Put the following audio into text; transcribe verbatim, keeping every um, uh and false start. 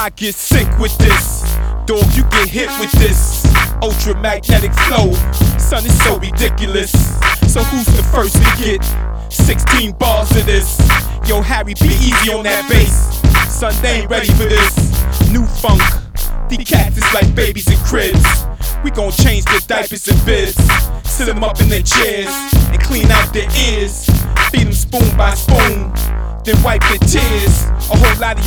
I get sick with this. Dog, you get hit with this ultra magnetic flow. Son, it's so ridiculous. So who's the first to get sixteen bars of this? Yo, Harry, be easy on that bass. Son, they ain't ready for this new funk. These cats is like babies in cribs. We gon' change their diapers and bibs, sit them up in their chairs and clean out their ears. Feed them spoon by spoon, then wipe their tears. A whole lot of